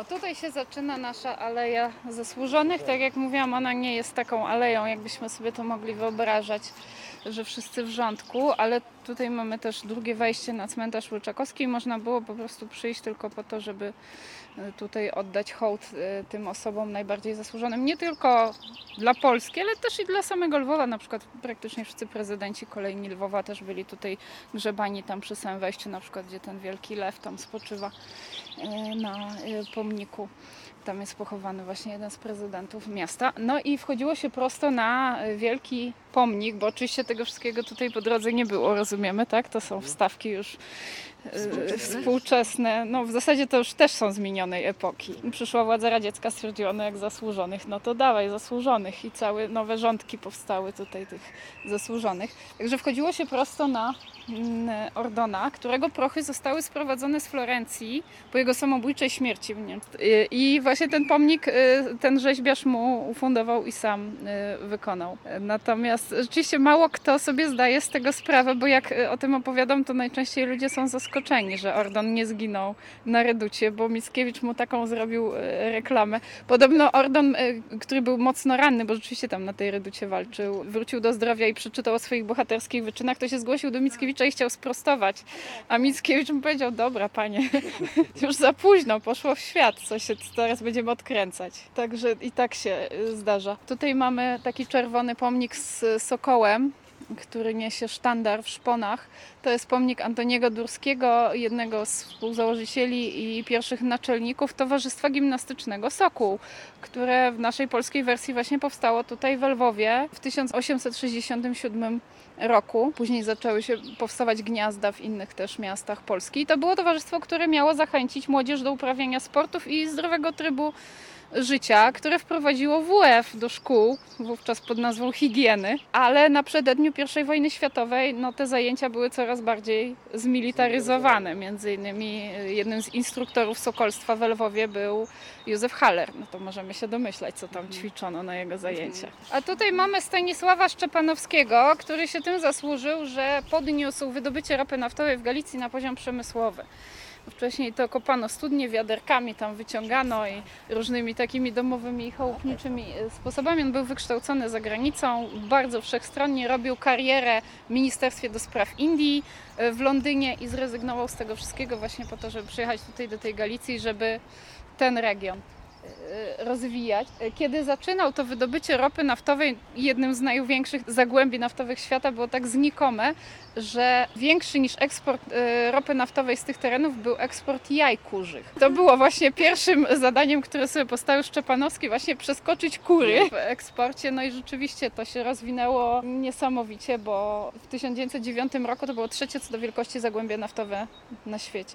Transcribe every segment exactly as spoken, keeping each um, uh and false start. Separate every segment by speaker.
Speaker 1: O, tutaj się zaczyna nasza Aleja Zasłużonych. Tak jak mówiłam, ona nie jest taką aleją, jakbyśmy sobie to mogli wyobrażać, że wszyscy w rządku, ale tutaj mamy też drugie wejście na cmentarz Łyczakowski i można było po prostu przyjść tylko po to, żeby tutaj oddać hołd tym osobom najbardziej zasłużonym. Nie tylko dla Polski, ale też i dla samego Lwowa. Na przykład praktycznie wszyscy prezydenci kolejni Lwowa też byli tutaj grzebani tam przy samym wejściu, na przykład gdzie ten wielki lew tam spoczywa na pomniku. Tam jest pochowany właśnie jeden z prezydentów miasta. No i wchodziło się prosto na wielki pomnik, bo oczywiście tego wszystkiego tutaj po drodze nie było, rozumiemy, tak? To są wstawki już Współczesne. współczesne. No w zasadzie to już też są z minionej epoki. Przyszła władza radziecka, stwierdzono jak zasłużonych, no to dawaj zasłużonych i całe nowe rządki powstały tutaj tych zasłużonych. Także wchodziło się prosto na Ordona, którego prochy zostały sprowadzone z Florencji po jego samobójczej śmierci. I właśnie ten pomnik ten rzeźbiarz mu ufundował i sam wykonał. Natomiast rzeczywiście mało kto sobie zdaje z tego sprawę, bo jak o tym opowiadam, to najczęściej ludzie są zaskoczeni, że Ordon nie zginął na Reducie, bo Mickiewicz mu taką zrobił reklamę. Podobno Ordon, który był mocno ranny, bo rzeczywiście tam na tej Reducie walczył, wrócił do zdrowia i przeczytał o swoich bohaterskich wyczynach, to się zgłosił do Mickiewicza i chciał sprostować. A Mickiewicz mu powiedział, dobra panie, już za późno, poszło w świat, co się teraz będziemy odkręcać. Także i tak się zdarza. Tutaj mamy taki czerwony pomnik z sokołem, który niesie sztandar w szponach. To jest pomnik Antoniego Durskiego, jednego z współzałożycieli i pierwszych naczelników Towarzystwa Gimnastycznego Sokół, które w naszej polskiej wersji właśnie powstało tutaj w Lwowie w tysiąc osiemset sześćdziesiątym siódmym roku. Później zaczęły się powstawać gniazda w innych też miastach Polski. I to było towarzystwo, które miało zachęcić młodzież do uprawiania sportów i zdrowego trybu życia, które wprowadziło W F do szkół, wówczas pod nazwą higieny, ale na przededniu pierwszej wojny światowej no, te zajęcia były coraz bardziej zmilitaryzowane. Między innymi jednym z instruktorów sokolstwa w Lwowie był Józef Haller. No to możemy się domyślać, co tam ćwiczono na jego zajęciach. A tutaj mamy Stanisława Szczepanowskiego, który się tym zasłużył, że podniósł wydobycie ropy naftowej w Galicji na poziom przemysłowy. Wcześniej to kopano studnie, wiaderkami tam wyciągano i różnymi takimi domowymi i chałupniczymi sposobami. On był wykształcony za granicą, bardzo wszechstronnie robił karierę w Ministerstwie do Spraw Indii w Londynie i zrezygnował z tego wszystkiego właśnie po to, żeby przyjechać tutaj do tej Galicji, żeby ten region rozwijać. Kiedy zaczynał to wydobycie ropy naftowej, jednym z największych zagłębi naftowych świata było tak znikome, że większy niż eksport ropy naftowej z tych terenów był eksport jaj kurzych. To było właśnie pierwszym zadaniem, które sobie postawił Szczepanowski, właśnie przeskoczyć kury w eksporcie. No i rzeczywiście to się rozwinęło niesamowicie, bo w tysiąc dziewięćset dziewiątym roku to było trzecie co do wielkości zagłębie naftowe na świecie.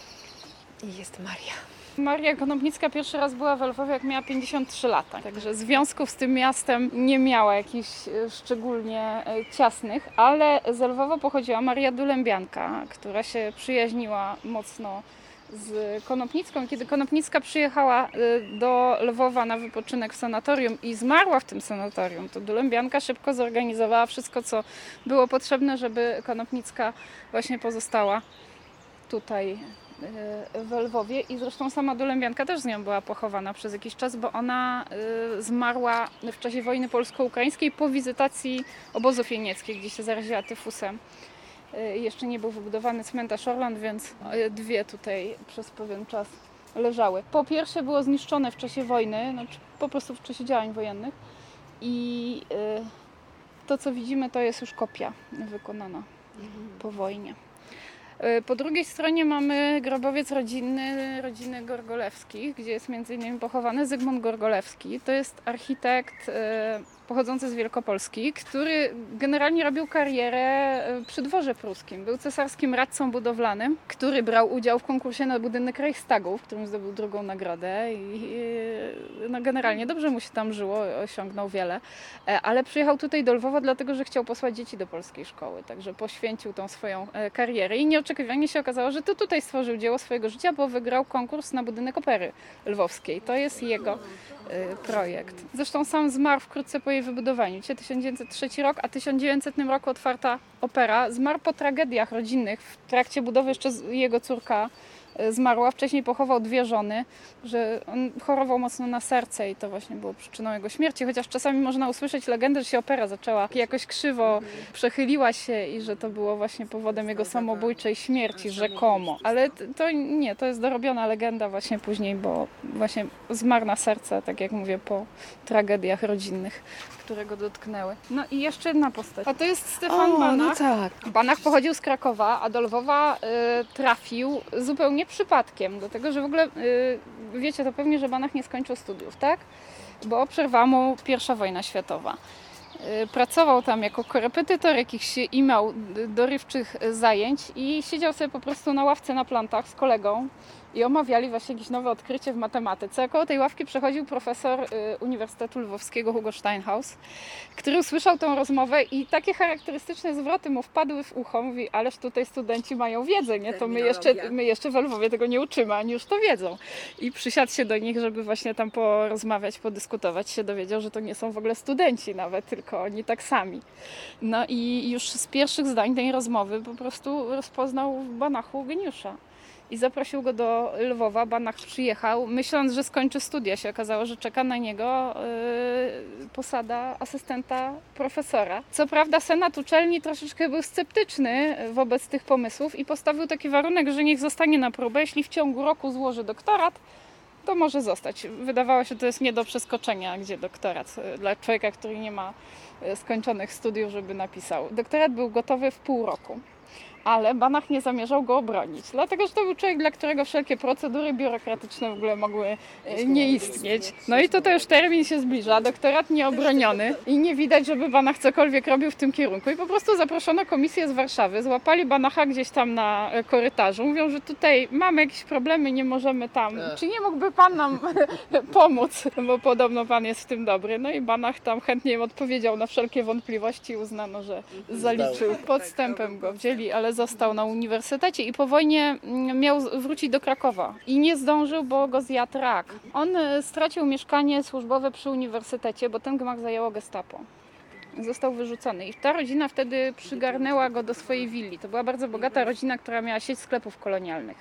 Speaker 2: I jest Maria.
Speaker 1: Maria Konopnicka pierwszy raz była w Lwowie, jak miała pięćdziesiąt trzy lata. Także związków z tym miastem nie miała jakichś szczególnie ciasnych, ale z Lwowa pochodziła Maria Dulębianka, która się przyjaźniła mocno z Konopnicką. Kiedy Konopnicka przyjechała do Lwowa na wypoczynek w sanatorium i zmarła w tym sanatorium, to Dulębianka szybko zorganizowała wszystko, co było potrzebne, żeby Konopnicka właśnie pozostała tutaj w Lwowie i zresztą sama Dulębianka też z nią była pochowana przez jakiś czas, bo ona zmarła w czasie wojny polsko-ukraińskiej po wizytacji obozów jenieckich, gdzie się zaraziła tyfusem. Jeszcze nie był wybudowany cmentarz Orland, więc dwie tutaj przez pewien czas leżały. Po pierwsze było zniszczone w czasie wojny, znaczy po prostu w czasie działań wojennych i to co widzimy to jest już kopia wykonana po wojnie. Po drugiej stronie mamy grobowiec rodzinny rodziny Gorgolewskich, gdzie jest między innymi pochowany Zygmunt Gorgolewski. To jest architekt pochodzący z Wielkopolski, który generalnie robił karierę przy dworze pruskim. Był cesarskim radcą budowlanym, który brał udział w konkursie na budynek Reichstagu, w którym zdobył drugą nagrodę i no generalnie dobrze mu się tam żyło, osiągnął wiele. Ale przyjechał tutaj do Lwowa dlatego, że chciał posłać dzieci do polskiej szkoły, także poświęcił tą swoją karierę i nieoczekiwanie się okazało, że to tutaj stworzył dzieło swojego życia, bo wygrał konkurs na budynek Opery Lwowskiej. To jest jego projekt. Zresztą sam zmarł wkrótce po jej wybudowaniu. Dzisiaj tysiąc dziewięćset trzeci rok, a w tysiąc dziewięćsetnym roku otwarta opera. Zmarł po tragediach rodzinnych. W trakcie budowy jeszcze jego córka zmarła. Wcześniej pochował dwie żony, że on chorował mocno na serce i to właśnie było przyczyną jego śmierci, chociaż czasami można usłyszeć legendę, że się opera zaczęła jakoś krzywo, przechyliła się i że to było właśnie powodem jego samobójczej śmierci, rzekomo. Ale to nie, to jest dorobiona legenda właśnie później, bo właśnie zmarł na serce, tak jak mówię, po tragediach rodzinnych, które go dotknęły. No i jeszcze jedna postać. A to jest Stefan
Speaker 2: O,
Speaker 1: Banach.
Speaker 2: no tak.
Speaker 1: Banach pochodził z Krakowa, a do Lwowa y, trafił zupełnie przypadkiem, dlatego że w ogóle, y, wiecie to pewnie, że Banach nie skończył studiów, tak? Bo przerwała mu pierwsza wojna światowa. Y, pracował tam jako korepetytor jakichś imał dorywczych zajęć i siedział sobie po prostu na ławce na plantach z kolegą i omawiali właśnie jakieś nowe odkrycie w matematyce. Koło tej ławki przechodził profesor y, Uniwersytetu Lwowskiego Hugo Steinhaus, który usłyszał tę rozmowę i takie charakterystyczne zwroty mu wpadły w ucho. Mówi, ależ tutaj studenci mają wiedzę, nie? To my jeszcze, my jeszcze w Lwowie tego nie uczymy, ani już to wiedzą. I przysiadł się do nich, żeby właśnie tam porozmawiać, podyskutować. Się dowiedział, że to nie są w ogóle studenci nawet, tylko oni tak sami. No i już z pierwszych zdań tej rozmowy po prostu rozpoznał w Banachu geniusza. I zaprosił go do Lwowa. Banach przyjechał, myśląc, że skończy studia. Się okazało, że czeka na niego yy, posada asystenta profesora. Co prawda senat uczelni troszeczkę był sceptyczny wobec tych pomysłów i postawił taki warunek, że niech zostanie na próbę. Jeśli w ciągu roku złoży doktorat, to może zostać. Wydawało się, że to jest nie do przeskoczenia, gdzie doktorat dla człowieka, który nie ma skończonych studiów, żeby napisał. Doktorat był gotowy w pół roku. Ale Banach nie zamierzał go obronić, dlatego że to był człowiek, dla którego wszelkie procedury biurokratyczne w ogóle mogły nie istnieć. No i tutaj już termin się zbliża, doktorat nieobroniony i nie widać, żeby Banach cokolwiek robił w tym kierunku. I po prostu zaproszono komisję z Warszawy, złapali Banacha gdzieś tam na korytarzu, mówią, że tutaj mamy jakieś problemy, nie możemy tam. Czy nie mógłby pan nam pomóc, bo podobno pan jest w tym dobry. No i Banach tam chętnie im odpowiedział na wszelkie wątpliwości i uznano, że zaliczył. Podstępem go wzięli, ale został na uniwersytecie i po wojnie miał wrócić do Krakowa i nie zdążył, bo go zjadł rak. On stracił mieszkanie służbowe przy uniwersytecie, bo ten gmach zajęło gestapo. Został wyrzucony i ta rodzina wtedy przygarnęła go do swojej willi. To była bardzo bogata rodzina, która miała sieć sklepów kolonialnych.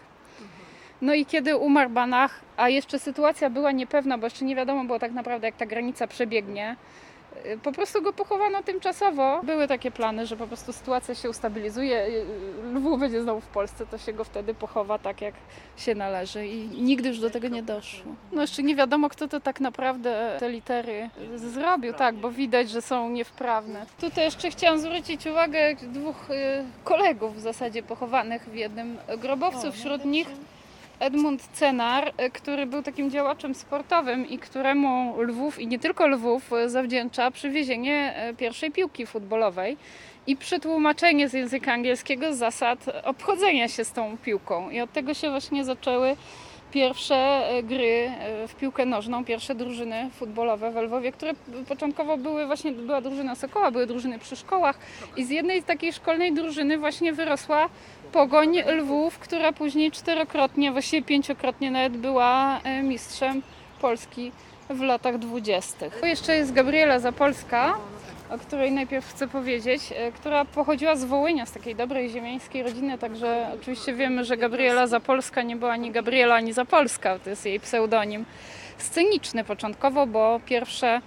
Speaker 1: No i kiedy umarł Banach, a jeszcze sytuacja była niepewna, bo jeszcze nie wiadomo było tak naprawdę, jak ta granica przebiegnie, po prostu go pochowano tymczasowo. Były takie plany, że po prostu sytuacja się ustabilizuje, Lwów będzie znowu w Polsce, to się go wtedy pochowa tak, jak się należy i nigdy już do tego nie doszło. No jeszcze nie wiadomo, kto to tak naprawdę te litery zrobił, tak, bo widać, że są niewprawne. Tutaj jeszcze chciałam zwrócić uwagę dwóch kolegów w zasadzie pochowanych w jednym grobowcu, wśród nich Edmund Cenar, który był takim działaczem sportowym i któremu Lwów, i nie tylko Lwów, zawdzięcza przywiezienie pierwszej piłki futbolowej i przetłumaczenie z języka angielskiego zasad obchodzenia się z tą piłką. I od tego się właśnie zaczęły pierwsze gry w piłkę nożną, pierwsze drużyny futbolowe w Lwowie, które początkowo były właśnie, była drużyna Sokoła, były drużyny przy szkołach i z jednej z takiej szkolnej drużyny właśnie wyrosła Pogoń Lwów, która później czterokrotnie, właściwie pięciokrotnie nawet była mistrzem Polski w latach dwudziestych. Jeszcze jest Gabriela Zapolska, o której najpierw chcę powiedzieć, która pochodziła z Wołynia, z takiej dobrej ziemiańskiej rodziny, także oczywiście wiemy, że Gabriela Zapolska nie była ani Gabriela, ani Zapolska, to jest jej pseudonim sceniczny początkowo, bo pierwsze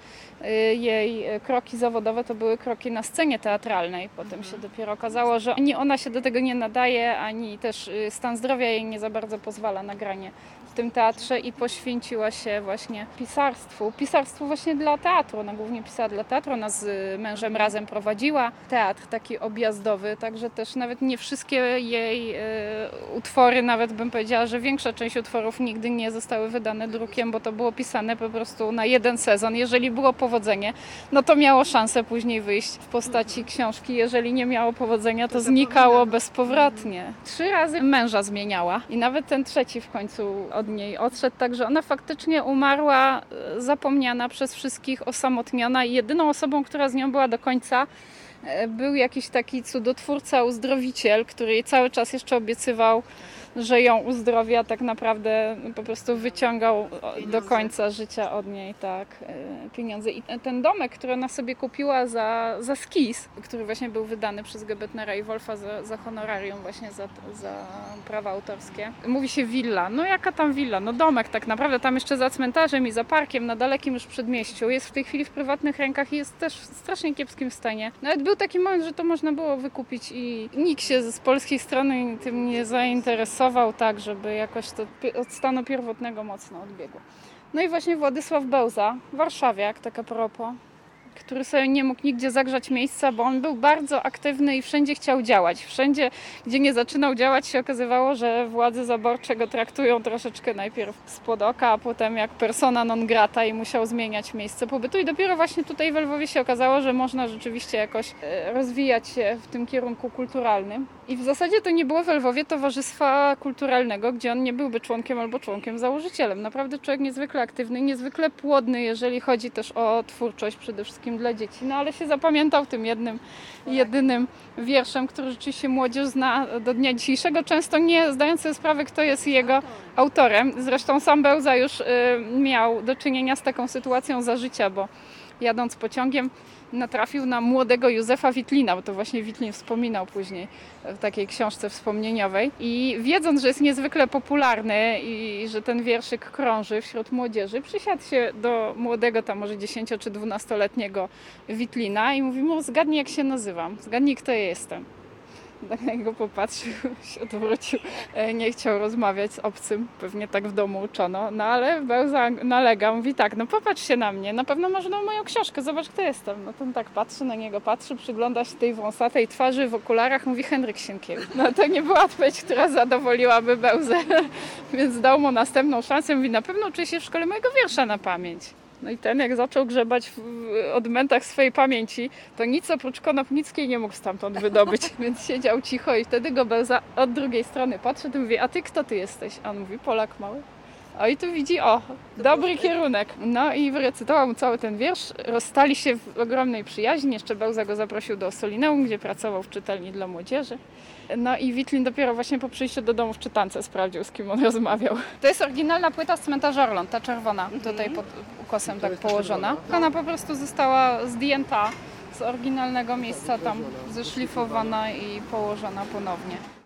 Speaker 1: jej kroki zawodowe to były kroki na scenie teatralnej. Potem się dopiero okazało, że ani ona się do tego nie nadaje, ani też stan zdrowia jej nie za bardzo pozwala na granie w tym teatrze i poświęciła się właśnie pisarstwu. Pisarstwu właśnie dla teatru. Ona głównie pisała dla teatru. Ona z mężem razem prowadziła teatr taki objazdowy, także też nawet nie wszystkie jej y, utwory, nawet bym powiedziała, że większa część utworów nigdy nie zostały wydane drukiem, bo to było pisane po prostu na jeden sezon. Jeżeli było powodzenie, no to miało szansę później wyjść w postaci książki. Jeżeli nie miało powodzenia, to znikało bezpowrotnie. Trzy razy męża zmieniała i nawet ten trzeci w końcu od niej odszedł, także ona faktycznie umarła zapomniana przez wszystkich, osamotniona i jedyną osobą, która z nią była do końca, był jakiś taki cudotwórca, uzdrowiciel, który jej cały czas jeszcze obiecywał że ją uzdrowia, tak naprawdę po prostu wyciągał do końca życia od niej tak pieniądze. I ten domek, który ona sobie kupiła za, za skis, który właśnie był wydany przez Gebetnera i Wolfa za, za honorarium, właśnie za, za prawa autorskie. Mówi się willa. No jaka tam willa? No domek tak naprawdę, tam jeszcze za cmentarzem i za parkiem na dalekim już przedmieściu. Jest w tej chwili w prywatnych rękach i jest też w strasznie kiepskim stanie. Nawet był taki moment, że to można było wykupić i nikt się z polskiej strony tym nie zainteresował tak, żeby jakoś to od stanu pierwotnego mocno odbiegło. No i właśnie Władysław Bełza, warszawiak, tak a propos, który sobie nie mógł nigdzie zagrzać miejsca, bo on był bardzo aktywny i wszędzie chciał działać. Wszędzie, gdzie nie zaczynał działać, się okazywało, że władze zaborcze go traktują troszeczkę najpierw spod oka, a potem jak persona non grata i musiał zmieniać miejsce pobytu. I dopiero właśnie tutaj w Lwowie się okazało, że można rzeczywiście jakoś rozwijać się w tym kierunku kulturalnym. I w zasadzie to nie było w Lwowie towarzystwa kulturalnego, gdzie on nie byłby członkiem albo członkiem założycielem. Naprawdę człowiek niezwykle aktywny, niezwykle płodny, jeżeli chodzi też o twórczość przede wszystkim dla dzieci. No ale się zapamiętał tym jednym, jedynym wierszem, który rzeczywiście młodzież zna do dnia dzisiejszego, często nie zdając sobie sprawy, kto jest jego autorem. Zresztą sam Bełza już y, miał do czynienia z taką sytuacją za życia, bo jadąc pociągiem natrafił na młodego Józefa Witlina, bo to właśnie Witlin wspominał później w takiej książce wspomnieniowej. I wiedząc, że jest niezwykle popularny i że ten wierszyk krąży wśród młodzieży, przysiadł się do młodego, tam może dziesięcio czy dwunastoletniego Witlina i mówi mu: zgadnij, jak się nazywam, zgadnij, kto ja jestem. Tak na niego popatrzył, się odwrócił, nie chciał rozmawiać z obcym, pewnie tak w domu uczono, no ale Bełza nalega, mówi tak, no popatrz się na mnie, na pewno masz na moją książkę, zobacz, kto jestem. No ten tak patrzy, na niego patrzy, przygląda się tej wąsatej twarzy w okularach, mówi: Henryk Sienkiewicz. No to nie była odpowiedź, która zadowoliłaby Bełzę, więc dał mu następną szansę, mówi: na pewno uczy się w szkole mojego wiersza na pamięć. No i ten, jak zaczął grzebać w odmętach swojej pamięci, to nic oprócz Konopnickiej nie mógł stamtąd wydobyć, więc siedział cicho i wtedy go Bełza od drugiej strony patrzy, to mówi: a ty kto ty jesteś? A on mówi: Polak mały. O i tu widzi, o, dobry kierunek. No i wyrecytował mu cały ten wiersz. Rozstali się w ogromnej przyjaźni. Jeszcze Bełza go zaprosił do Ossolineum, gdzie pracował w czytelni dla młodzieży. No i Witlin dopiero właśnie po przyjściu do domu w czytance sprawdził, z kim on rozmawiał. To jest oryginalna płyta z cmentarza Orląt, ta czerwona, tutaj pod ukosem tak położona. Ona po prostu została zdjęta z oryginalnego miejsca, tam zeszlifowana i położona ponownie.